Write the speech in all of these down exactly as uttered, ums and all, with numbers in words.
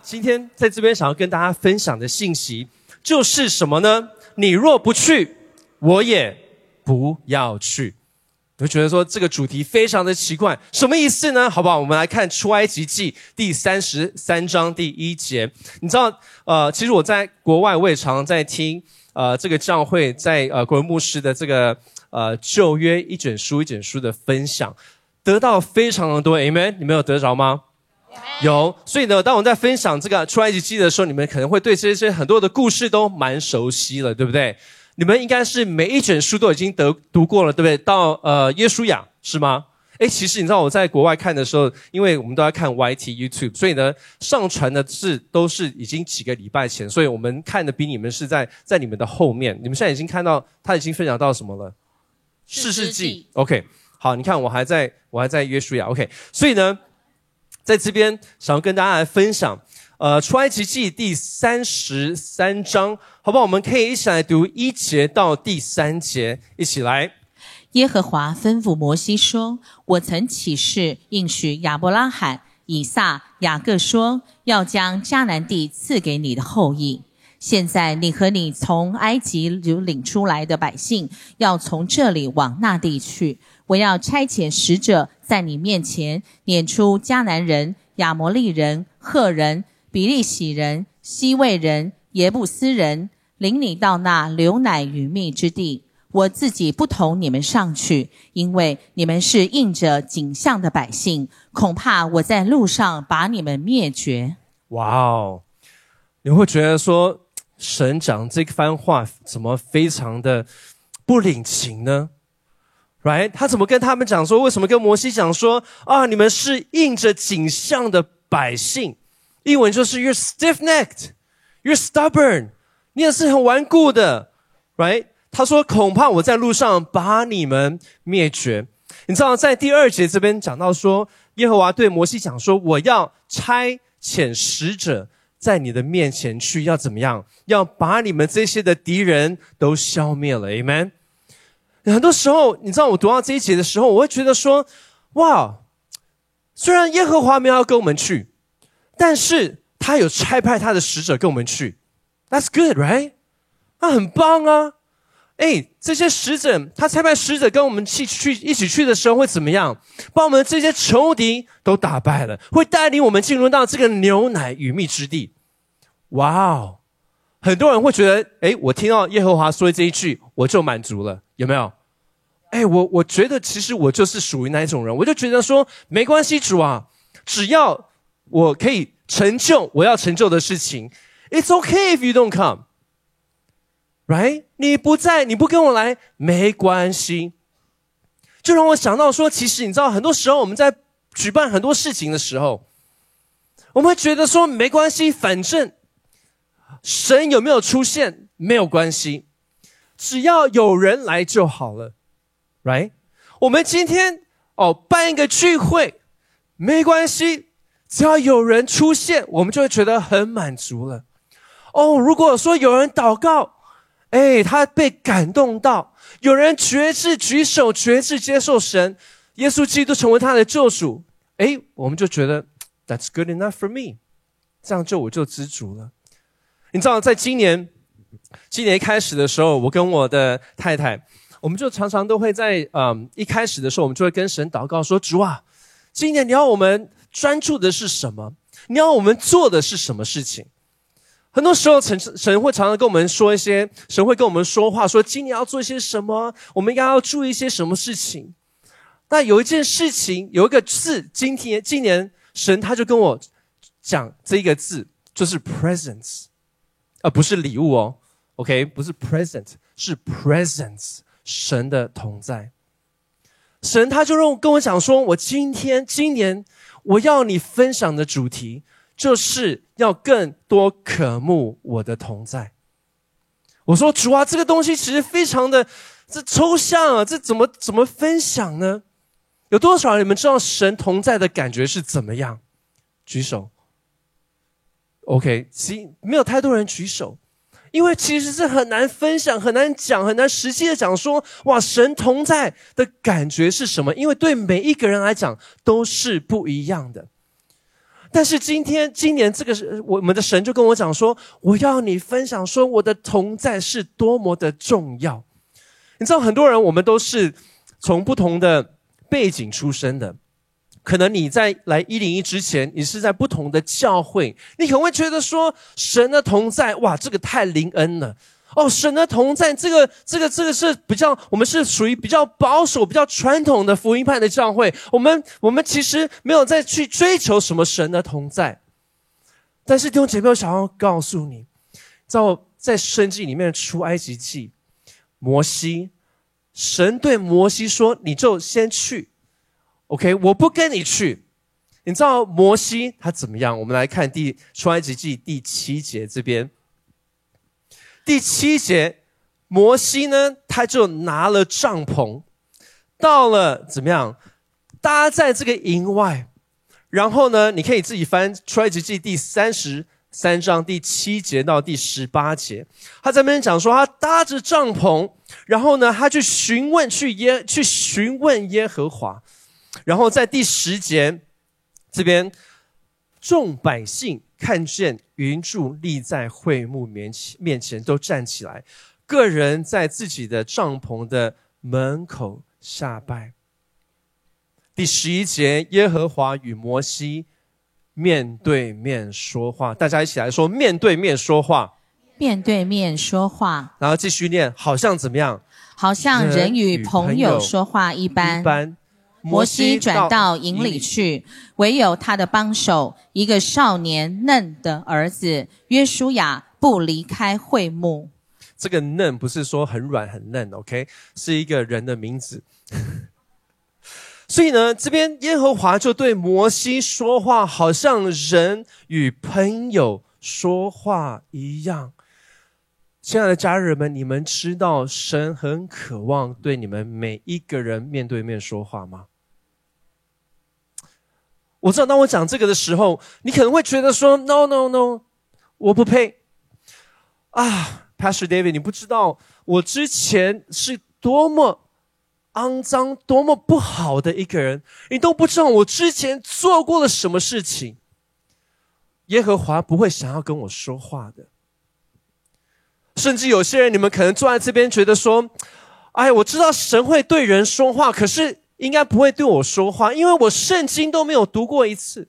今天在这边想要跟大家分享的信息就是什么呢？你若不去，我也不要去。我就觉得说这个主题非常的奇怪，什么意思呢？好不好？我们来看出埃及记第三十三章第一节。你知道，呃，其实我在国外我也常常在听，呃，这个教会在呃国文牧师的这个呃旧约一卷书一卷书的分享，得到非常的多 ，Amen。你们有得着吗？有，所以呢，当我在分享这个出埃及记的时候，你们可能会对这些很多的故事都蛮熟悉了，对不对？你们应该是每一卷书都已经得读过了，对不对？到呃约书亚是吗？诶，其实你知道我在国外看的时候，因为我们都在看 Y T、YouTube， 所以呢，上传的是都是已经几个礼拜前，所以我们看的比你们是在在你们的后面。你们现在已经看到他已经分享到什么了？士师记。OK， 好，你看我还在我还在约书亚。OK， 所以呢。在这边想要跟大家来分享，呃，出埃及记第三十三章，好不好？我们可以一起来读一节到第三节，一起来。 耶和华吩咐摩西说：我曾起誓应许亚伯拉罕、以撒、雅各说，要将迦南地赐给你的后裔。现在你和你从埃及领出来的百姓，要从这里往那地去。我要差遣使者在你面前撵出迦南人、亚摩利人、赫人、比利洗人、西魏人、耶布斯人，领你到那流奶与蜜之地。我自己不同你们上去，因为你们是应着景象的百姓，恐怕我在路上把你们灭绝。 哇哦，你会觉得说神讲这番话怎么非常的不领情呢？Right？ 他怎么跟他们讲说？为什么跟摩西讲说啊？你们是应着景象的百姓，英文就是 You're stiff-necked, You're stubborn， 你也是很顽固的 ，Right？ 他说恐怕我在路上把你们灭绝。你知道在第二节这边讲到说，耶和华对摩西讲说，我要差遣使者在你的面前去，要怎么样？要把你们这些的敌人都消灭了 ，Amen。很多时候，你知道我读到这一节的时候，我会觉得说，哇，虽然耶和华没有要跟我们去，但是他有差派他的使者跟我们去。That's good, right？ 那很棒啊。诶，这些使者，他差派使者跟我们去去一起去的时候会怎么样？把我们这些仇敌都打败了，会带领我们进入到这个牛奶与蜜之地。哇哦！很多人会觉得，诶，我听到耶和华说这一句，我就满足了，有没有？诶，我我觉得其实我就是属于那一种人，我就觉得说，没关系，主啊，只要我可以成就我要成就的事情 ，It's okay if you don't come， right？ 你不在，你不跟我来，没关系。就让我想到说，其实你知道，很多时候我们在举办很多事情的时候，我们会觉得说没关系，反正神有没有出现没有关系，只要有人来就好了 ，right？ 我们今天哦办一个聚会，没关系，只要有人出现，我们就会觉得很满足了。哦，如果说有人祷告，哎，他被感动到，有人决志举手决志接受神，耶稣基督成为他的救主，哎，我们就觉得 That's good enough for me， 这样就我就知足了。你知道，在今年今年一开始的时候，我跟我的太太，我们就常常都会在嗯一开始的时候，我们就会跟神祷告说，主啊，今年你要我们专注的是什么？你要我们做的是什么事情？很多时候神神会常常跟我们说一些，神会跟我们说话，说今年要做一些什么，我们应该要注意一些什么事情。但有一件事情，有一个字，今天今年神他就跟我讲这一个字，就是 presence， 而不是礼物哦 ，OK， 不是 present， 是 presence， 神的同在。神他就跟我讲说，我今天今年我要你分享的主题，就是要更多渴慕我的同在。我说主啊，这个东西其实非常的这抽象啊，这怎么怎么分享呢？有多少人你们知道神同在的感觉是怎么样？举手。OK， 没有太多人举手，因为其实是很难分享，很难讲，很难实际的讲说，哇，神同在的感觉是什么？因为对每一个人来讲都是不一样的。 但是今天今年这个我们的神就跟我讲说，我要你分享说我的同在是多么的重要。你知道很多人我们都是从不同的背景出身的，可能你在来一零一之前你是在不同的教会，你可能会觉得说神的同在，哇，这个太灵恩了哦，神的同在，这个这个这个是比较，我们是属于比较保守、比较传统的福音派的教会。我们我们其实没有再去追求什么神的同在。但是弟兄姐妹，我想要告诉你，在在圣经里面出埃及记，摩西，神对摩西说：“你就先去 ，OK， 我不跟你去。”你知道摩西他怎么样？我们来看第出埃及记第七节这边。第七节，摩西呢，他就拿了帐篷，到了怎么样，搭在这个营外。然后呢，你可以自己翻出埃及记第三十三章第七节到第十八节。他在那边讲说，他搭着帐篷，然后呢，他去询问去耶去询问耶和华。然后在第十节这边，众百姓看见云柱立在会幕面前，面前都站起来，个人在自己的帐篷的门口下拜。第十一节，耶和华与摩西面对面说话，大家一起来说，面对面说话， 面对面说话。 然后继续念，好像怎么样？ 好像人与朋友说话一般。 一般。 摩西转到营里去，唯有他的帮手，一个少年嫩的儿子约书亚不离开会幕。 这个嫩不是说很软很嫩 ，OK， 是一个人的名字。所以呢，这边耶和华就对摩西说话，好像人与朋友说话一样。亲爱的家人们，你们知道神很渴望对你们每一个人面对面说话吗？我知道当我讲这个的时候，你可能会觉得说 no no no 我不配啊 Pastor David 你不知道我之前是多么肮脏多么不好的一个人，你都不知道我之前做过了什么事情。耶和华不会想要跟我说话的。甚至有些人你们可能坐在这边觉得说，哎，我知道神会对人说话，可是应该不会对我说话，因为我圣经都没有读过一次，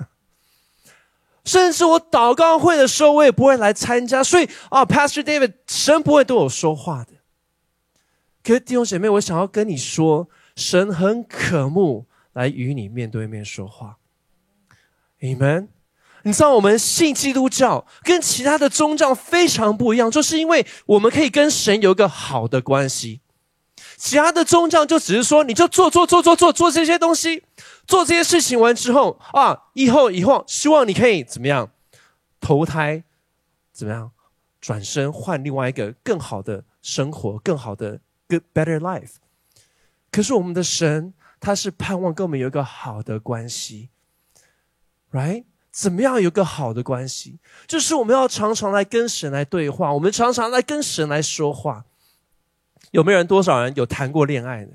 甚至我祷告会的时候我也不会来参加，所以啊 Pastor David 神不会对我说话的。可是弟兄姐妹，我想要跟你说，神很渴慕来与你面对面说话。 Amen。 你知道我们信基督教跟其他的宗教非常不一样，就是因为我们可以跟神有一个好的关系。其他的宗教就只是说，你就做做做做做做这些东西，做这些事情完之后啊，以后以后希望你可以怎么样投胎，怎么样转身换另外一个更好的生活，更好的 good better life。 可是我们的神他是盼望跟我们有一个好的关系 right。 怎么样有个好的关系，就是我们要常常来跟神来对话，我们常常来跟神来说话。有没有人多少人有谈过恋爱的？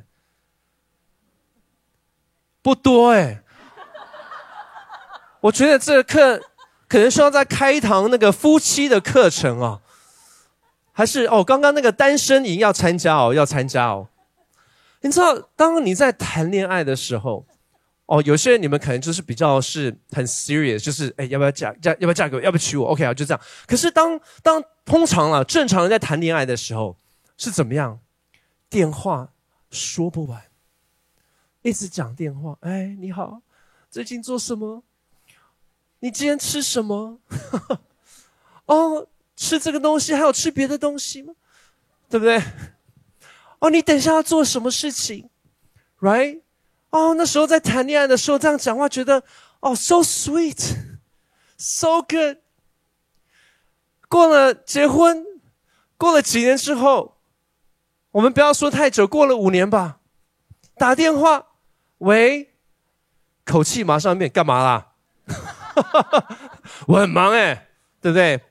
不多哎、欸。我觉得这个课可能需要再开一堂那个夫妻的课程啊，还是哦，刚刚那个单身营要参加哦，要参加哦。你知道，当你在谈恋爱的时候，哦，有些人你们可能就是比较是很 serious， 就是哎，要不要嫁嫁，要不要嫁给我，要不要娶我 ？OK 啊，就这样。可是当当通常啊，正常人在谈恋爱的时候是怎么样？电话说不完，一直讲电话。哎，你好，最近做什么？你今天吃什么？哦，吃这个东西，还有吃别的东西吗？对不对？哦，你等一下要做什么事情 ？Right？ 哦，那时候在谈恋爱的时候这样讲话，觉得哦 ，so sweet，so good。过了结婚，过了几年之后，我们不要说太久，过了五年吧，打电话，喂，口气马上变，干嘛啦？我很忙哎，对不对？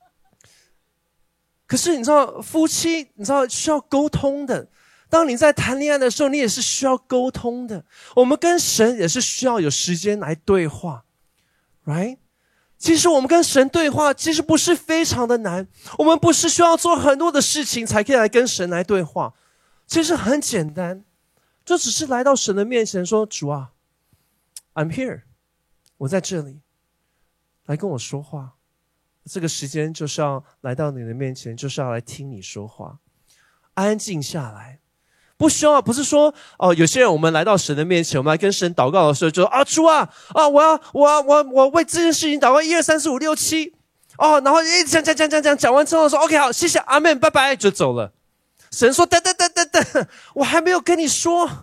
可是你知道，夫妻你知道需要沟通的。当你在谈恋爱的时候，你也是需要沟通的。我们跟神也是需要有时间来对话 ，right？ 其实我们跟神对话，其实不是非常的难，我们不是需要做很多的事情才可以来跟神来对话，其实很简单，就只是来到神的面前说，主啊 I'm here， 我在这里，来跟我说话，这个时间就是要来到你的面前，就是要来听你说话，安静下来，不需要，不是说哦，有些人我们来到神的面前，我们来跟神祷告的时候，就说啊，主啊，啊，我要，我要，我我为这件事情祷告，一二三四五六七，哦，然后一直讲讲讲讲讲，讲完之后说 OK 好，谢谢，阿们，拜拜，就走了。神说等等等等等，我还没有跟你说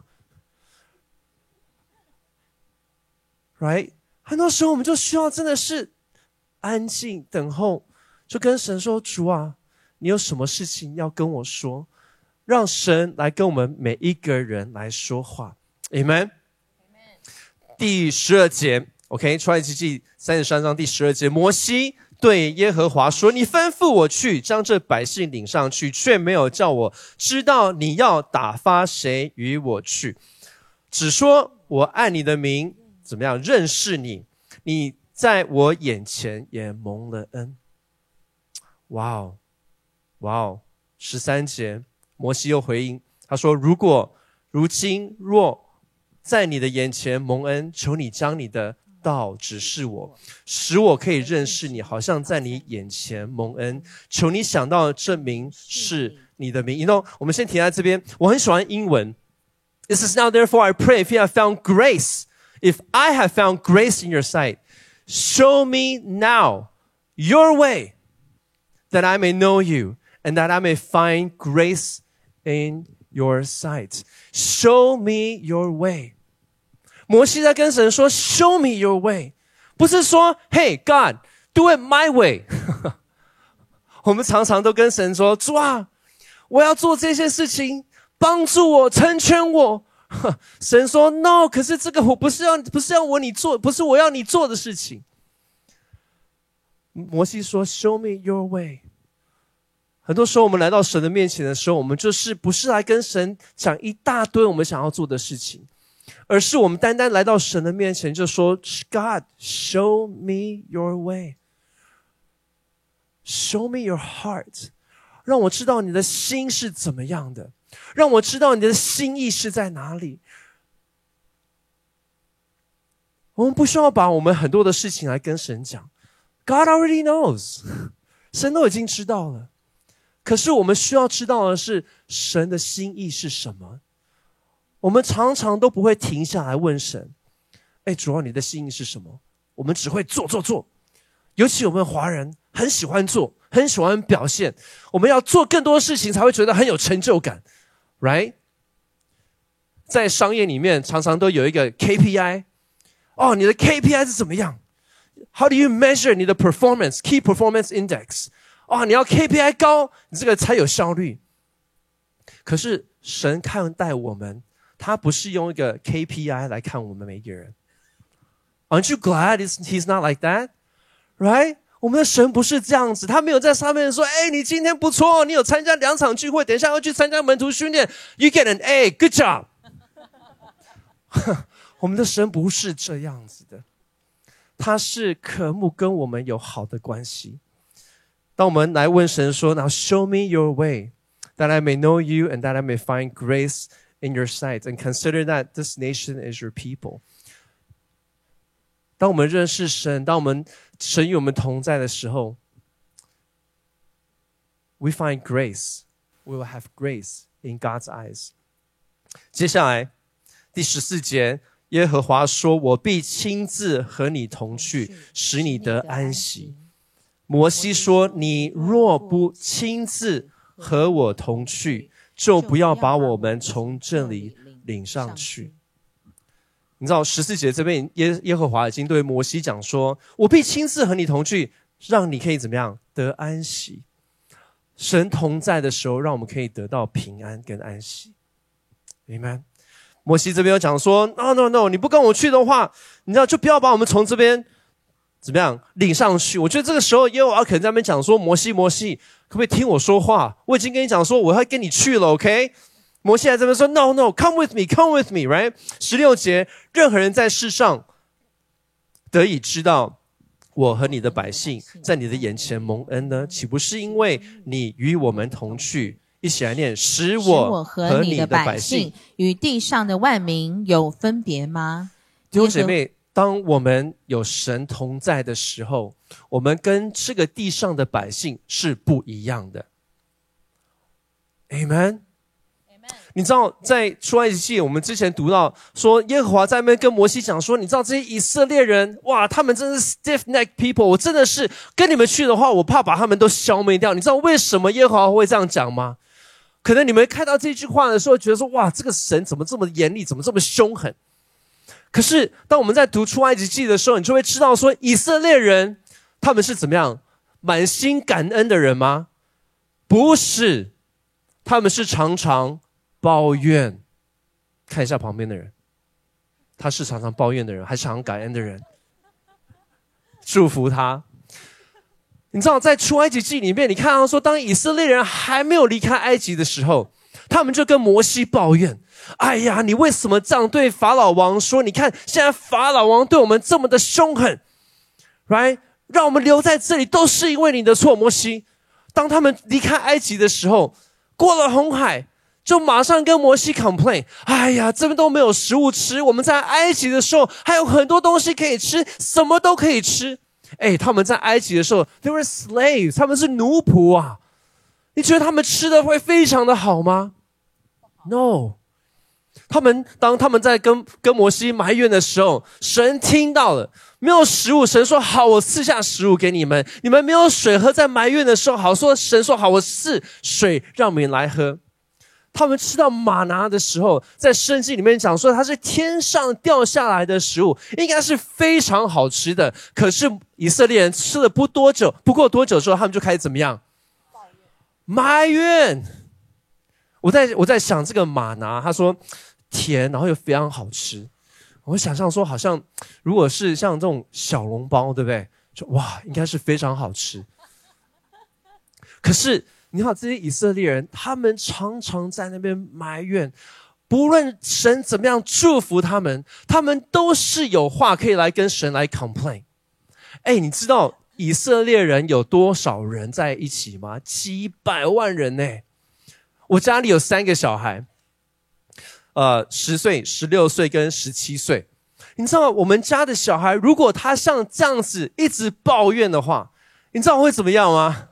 ，right？ 很多时候我们就需要真的是安静等候，就跟神说，主啊，你有什么事情要跟我说？让神来跟我们每一个人来说话 Amen。 第十二节 OK， 出埃及记三十三章第十二节，摩西对耶和华说，你吩咐我去将这百姓领上去，却没有叫我知道你要打发谁与我去，只说我按你的名怎么样认识你，你在我眼前也蒙了恩。哇哦哇哦，十三节摩西又回应他说，如果如今若在你的眼前蒙恩，求你将你的道指示我，使我可以认识你，好像在你眼前蒙恩，求你想到这名是你的名。 You know， 我们先停在这边，我很喜欢英文。 It says now therefore I pray, if you have found grace, if I have found grace in your sight, show me now your way, that I may know you, and that I may find grace in your sight. Show me your way. 摩西在跟神说 Show me your way， 不是说 Hey God, do it my way 我们常常都跟神说，主啊，我要做这些事情，帮助我，成全我神说 No， 可是这个我不是要不是要我你做，不是我要你做的事情。摩西说 Show me your way。很多时候我们来到神的面前的时候，我们就是不是来跟神讲一大堆我们想要做的事情，而是我们单单来到神的面前就说 God, show me your way, show me your heart， 让我知道你的心是怎么样的，让我知道你的心意是在哪里。我们不需要把我们很多的事情来跟神讲， God already knows， 神都已经知道了。可是我们需要知道的是神的心意是什么。我们常常都不会停下来问神，哎，主啊，你的心意是什么？我们只会做做做，尤其我们华人很喜欢做，很喜欢表现，我们要做更多事情才会觉得很有成就感 right？ 在商业里面常常都有一个 K P I， 哦，你的 K P I 是怎么样？ How do you measure 你的 performance Key Performance Index？哦，你要 K P I 高，你这个才有效率。可是神看待我们，他不是用一个 K P I 来看我们每一个人。Aren't you glad he's not like that? Right? 我们的神不是这样子，他没有在上面说，哎，你今天不错，你有参加两场聚会，等一下要去参加门徒训练 ，You get an A, good job 我们的神不是这样子的，他是渴慕跟我们有好的关系。当我们来问神说 Now show me your way, that I may know you and that I may find grace in your sight, and consider that this nation is your people。 当我们认识神，当我们神与我们同在的时候， We find grace, we will have grace in God's eyes。 接下来第十四节，耶和华说，我必亲自和你同去，使你得安息。摩西说，你若不亲自和我同去，就不要把我们从这里领上去。你知道十四节这边 耶, 耶和华已经对摩西讲说，我必亲自和你同去，让你可以怎么样得安息。神同在的时候，让我们可以得到平安跟安息。Amen。摩西这边有讲说 No no no， 你不跟我去的话，你知道就不要把我们从这边怎么样领上去。我觉得这个时候耶和华可能在那边讲说，摩西摩西可不可以听我说话，我已经跟你讲说我要跟你去了 OK。 摩西在这边说 No no come with me come with me right。 十六节，任何人在世上得以知道我和你的百姓在你的眼前蒙恩呢？岂不是因为你与我们同去？一起来念，使我和你的百姓与地上的万民有分别吗？ 弟兄姐妹，当我们有神同在的时候，我们跟这个地上的百姓是不一样的。Amen。你知道在出埃及记我们之前读到说耶和华在那边跟摩西讲说，你知道这些以色列人，哇，他们真是 stiff neck people， 我真的是跟你们去的话，我怕把他们都消灭掉。你知道为什么耶和华会这样讲吗？可能你们看到这句话的时候觉得说，哇，这个神怎么这么严厉，怎么这么凶狠。可是当我们在读出埃及记的时候，你就会知道说，以色列人他们是怎么样满心感恩的人吗？不是，他们是常常抱怨。看一下旁边的人，他是常常抱怨的人还是常常感恩的人？祝福他。你知道在出埃及记里面，你看到说当以色列人还没有离开埃及的时候，他们就跟摩西抱怨，哎呀，你为什么这样对法老王说？你看现在法老王对我们这么的凶狠， right？ 让我们留在这里都是因为你的错。摩西当他们离开埃及的时候，过了红海，就马上跟摩西 complain， 哎呀，这边都没有食物吃，我们在埃及的时候还有很多东西可以吃，什么都可以吃。哎，他们在埃及的时候 they were slaves， 他们是奴仆啊，你觉得他们吃的会非常的好吗？ No。 他们当他们在跟跟摩西埋怨的时候，神听到了，没有食物，神说好，我赐下食物给你们。你们没有水喝，在埋怨的时候，好说神说好，我赐水让你们来喝。他们吃到玛拿的时候，在圣经里面讲说它是天上掉下来的食物，应该是非常好吃的。可是以色列人吃了不多久，不过多久之后，他们就开始怎么样？埋怨。我在我在想这个玛拿，他说甜，然后又非常好吃。我想象说，好像如果是像这种小笼包，对不对？就哇，应该是非常好吃。可是你看这些以色列人，他们常常在那边埋怨，不论神怎么样祝福他们，他们都是有话可以来跟神来 complain。 哎，你知道以色列人有多少人在一起吗？几百万人呢。我家里有三个小孩，呃，十岁、十六岁跟十七岁。你知道我们家的小孩，如果他像这样子一直抱怨的话，你知道会怎么样吗？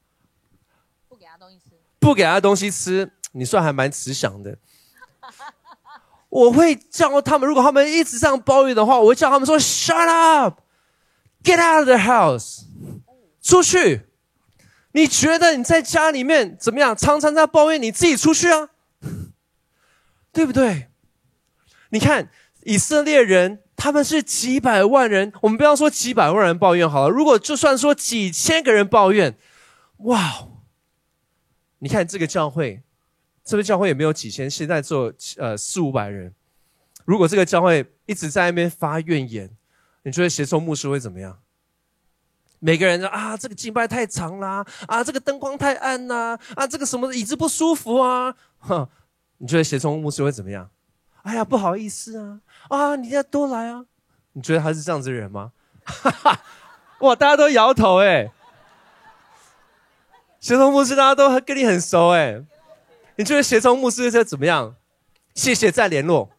不给他东西吃，你算还蛮慈祥的。我会叫他们，如果他们一直这样抱怨的话，我会叫他们说 Shut up, get out of the house， 出去。你觉得你在家里面怎么样？常常在抱怨，你自己出去啊，对不对？你看以色列人，他们是几百万人，我们不要说几百万人抱怨好了，如果就算说几千个人抱怨，哇！你看这个教会，这个教会也没有几千，现在只有呃四五百人。如果这个教会一直在那边发怨言，你觉得协众牧师会怎么样？每个人说啊，这个敬拜太长啦，啊，这个灯光太暗啦，啊，这个什么椅子不舒服啊，哼，你觉得协众牧师会怎么样？哎呀，不好意思啊，啊，你要多来啊。你觉得他是这样子的人吗？哈哈，哇，大家都摇头哎。协同牧师大家都跟你很熟哎，你觉得协同牧师是怎么样？谢谢再联络。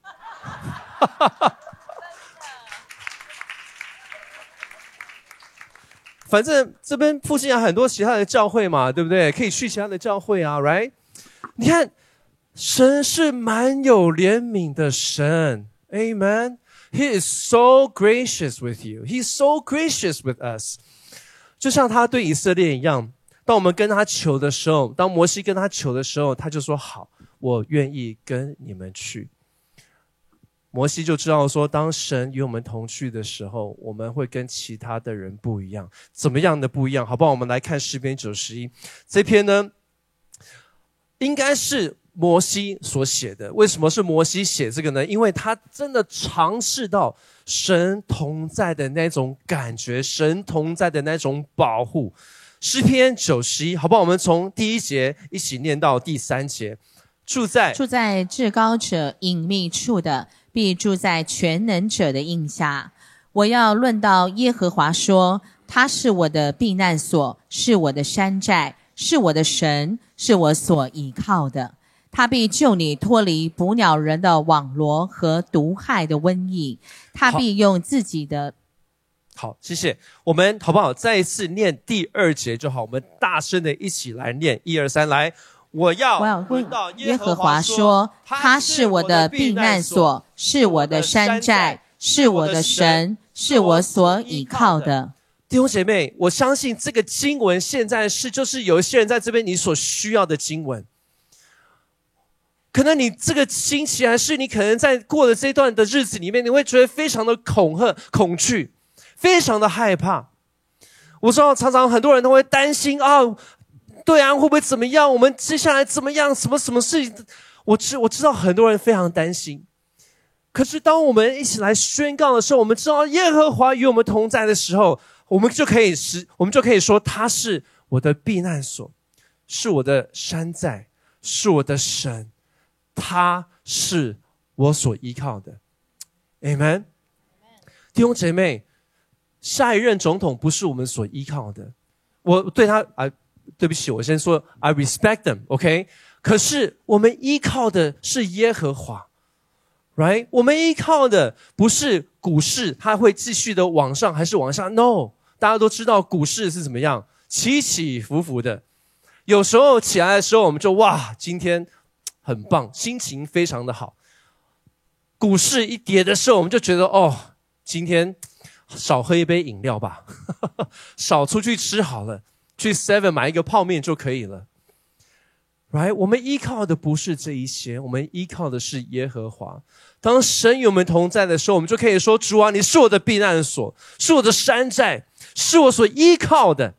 反正这边附近有很多其他的教会嘛，对不对？可以去其他的教会啊 ，right？ 你看，神是蛮有怜悯的神 ，Amen。He is so gracious with you. He's so gracious with us. 就像他对以色列一样。当我们跟他求的时候，当摩西跟他求的时候，他就说好，我愿意跟你们去。摩西就知道说，当神与我们同去的时候，我们会跟其他的人不一样。怎么样的不一样？好不好？我们来看诗篇九十一这篇呢，应该是摩西所写的。为什么是摩西写这个呢？因为他真的尝试到神同在的那种感觉，神同在的那种保护。诗篇九十一，好不好？我们从第一节一起念到第三节。住在住在至高者隐秘处的，必住在全能者的荫下。我要论到耶和华说， 他是我的避难所，是我的山寨，是我的神，是我所依靠的。他必救你脱离捕鸟人的网罗和毒害的瘟疫，他必用自己的…… 好，谢谢。我们好不好？再一次念第二节就好，我们大声的一起来念，一二三，来！我要我要闻到耶和华说，他是我的避难所，是我的山寨，是我的神，是我所倚靠的。 弟兄姐妹，我相信这个经文现在是就是有一些人在这边你所需要的经文。可能你这个星期还是你可能在过的这段的日子里面，你会觉得非常的恐吓、恐惧，非常的害怕。我知道常常很多人都会担心啊，对啊，会不会怎么样？我们接下来怎么样？什么什么事情？我知我知道很多人非常担心。可是当我们一起来宣告的时候，我们知道耶和华与我们同在的时候，我们就可以是，我们就可以说他是我的避难所，是我的山寨，是我的神。他是我所依靠的 Amen。 弟兄姐妹，下一任总统不是我们所依靠的。我对他啊，对不起，我先说 I respect them OK。 可是我们依靠的是耶和华 right。 我们依靠的不是股市它会继续的往上还是往下， No。 大家都知道股市是怎么样，起起伏伏的。有时候起来的时候我们就哇，今天很棒，心情非常的好。股市一跌的时候，我们就觉得哦，今天少喝一杯饮料吧，少出去吃好了，去 seven 买一个泡面就可以了。Right？ 我们依靠的不是这一些，我们依靠的是耶和华。当神与我们同在的时候，我们就可以说，主啊，你是我的避难所，是我的山寨，是我所依靠的。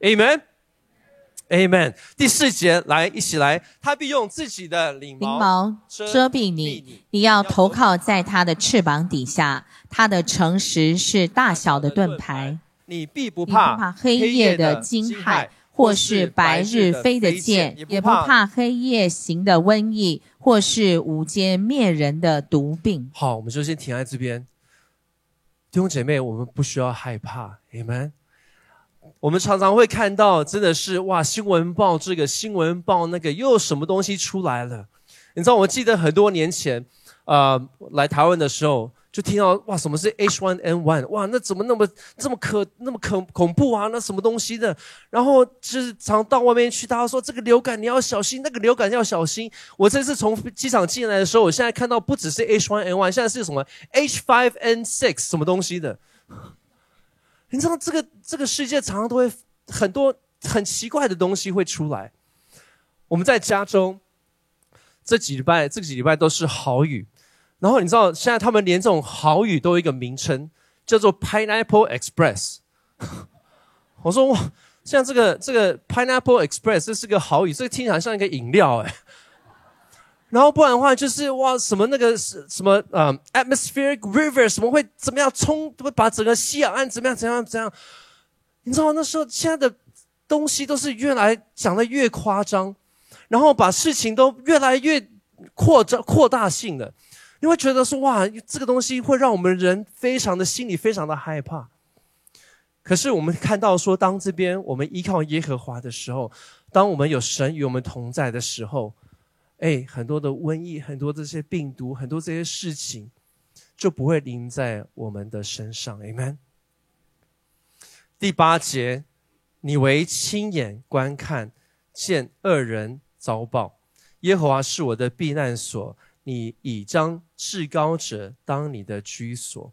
Amen。Amen。 第四节，来，一起来。他必用自己的翎毛遮蔽你，你要投靠在他的翅膀底下。他的诚实是大小的盾牌， 你必不怕黑夜的惊骇，或是白日飞的箭，也不怕黑夜行的瘟疫，或是午间灭人的毒病。 好，我们就先停在这边。弟兄姐妹，我们不需要害怕。 Amen。我们常常会看到真的是哇，新闻报这个新闻报那个，又有什么东西出来了。你知道我记得很多年前呃，来台湾的时候就听到哇，什么是 H 一 N 一， 哇，那怎么那么这么可那么可恐怖啊，那什么东西的。然后就是常到外面去，大家说这个流感你要小心，那个流感要小心。我这次从机场进来的时候，我现在看到不只是 H 一 N 一， 现在是什么 H 五 N 六 什么东西的。你知道这个这个世界常常都会很多很奇怪的东西会出来。我们在加州这几礼拜这几礼拜都是豪雨，然后你知道现在他们连这种豪雨都有一个名称，叫做 Pineapple Express。 我说哇，现在这个这个 Pineapple Express 这是个豪雨，这个听起来像一个饮料哎。然后不然的话就是哇，什么那个什么呃、um, atmospheric river 什么会怎么样冲，会把整个西海岸怎么样怎样怎样。你知道那时候现在的东西都是越来讲得越夸张，然后把事情都越来越扩张扩大性的。你会觉得说哇，这个东西会让我们人非常的心里非常的害怕。可是我们看到说，当这边我们依靠耶和华的时候，当我们有神与我们同在的时候，哎，很多的瘟疫，很多这些病毒，很多这些事情就不会临在我们的身上。 Amen。 第八节，你为亲眼观看，见恶人遭报。耶和华是我的避难所，你已将至高者当你的居所。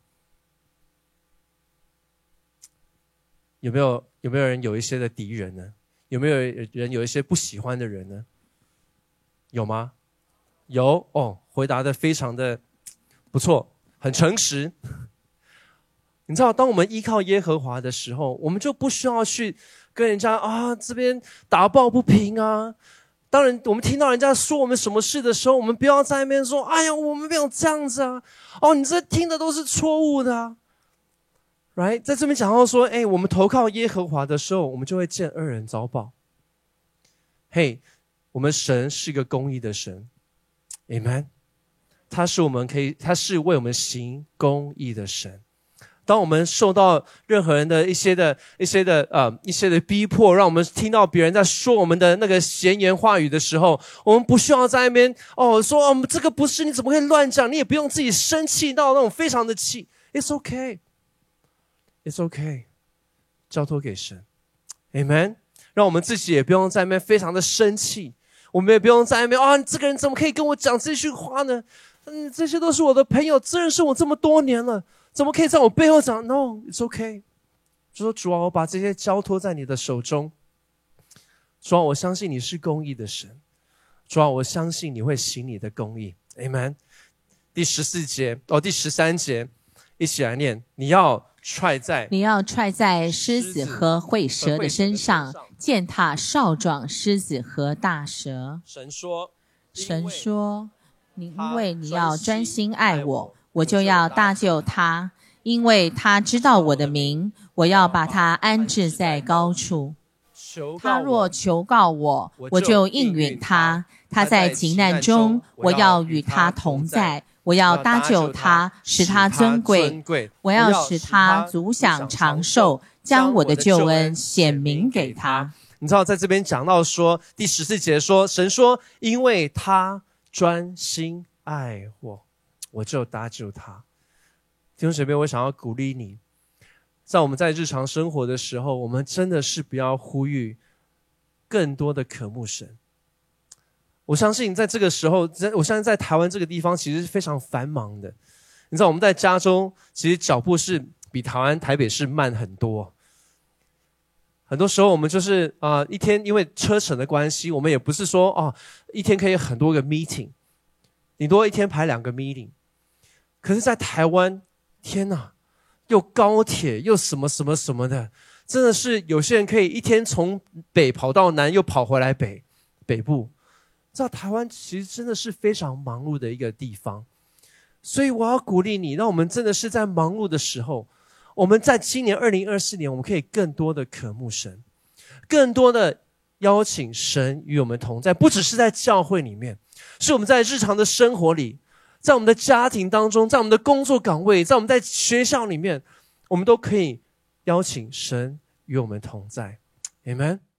有没有有没有人有一些的敌人呢？有没有人有一些不喜欢的人呢？有吗？有哦，回答的非常的不错，很诚实。你知道，当我们依靠耶和华的时候，我们就不需要去跟人家啊这边打抱不平啊。当然，我们听到人家说我们什么事的时候，我们不要在那边说，哎呀，我们没有这样子啊，哦，你这听的都是错误的啊。Right？ 在这边讲到说，哎，我们投靠耶和华的时候，我们就会见恶人遭报。嘿、hey，我们神是个公义的神 ，Amen。他是我们可以，他是为我们行公义的神。 当我们受到任何人的一些的一些的呃一些的逼迫，让我们听到别人在说我们的那个闲言话语的时候，我们不需要在那边哦说哦这个不是，你怎么可以乱讲？你也不用自己生气到那种非常的气。It's okay, it's okay， 交托给神 ，Amen。让我们自己也不用在那边非常的生气，我们也不用在那边啊，这个人怎么可以跟我讲这句话呢？嗯，这些都是我的朋友，认识我这么多年了，怎么可以在我背后讲 ？No, it's okay。就说主啊，我把这些交托在你的手中。主啊，我相信你是公义的神。主啊，我相信你会行你的公义。Amen。第十四节哦，第十三节，一起来念。你要踹在你要踹在狮子和会蛇的身上，践踏少壮狮子和大蛇。 神说， 神说，因为你要专心爱我，我就要搭救他，因为他知道我的名，我要把他安置在高处。他若求告我，我就应允他。他在急难中，我要与他同在。我要搭救他，使他尊贵。我要使他足享长寿，将我的救恩显明给他。 你知道在这边讲到说，第十四节说，神说，因为他专心爱我，我就搭救他。弟兄姐妹，我想要鼓励你，在我们在日常生活的时候，我们真的是不要呼吁更多的渴慕神。我相信在这个时候，我相信在台湾这个地方其实是非常繁忙的。你知道我们在加州其实脚步是比台湾台北市慢很多。很多时候我们就是啊、呃，一天因为车程的关系，我们也不是说哦一天可以很多个 meeting， 顶多一天排两个 meeting。可是在台湾，天哪，又高铁又什么什么什么的，真的是有些人可以一天从北跑到南，又跑回来北北部。知道台湾其实真的是非常忙碌的一个地方，所以我要鼓励你，让我们真的是在忙碌的时候，我们在今年二零二四年，我们可以更多的渴慕神，更多的邀请神与我们同在，不只是在教会里面，是我们在日常的生活里，在我们的家庭当中，在我们的工作岗位，在我们在学校里面，我们都可以邀请神与我们同在。 Amen。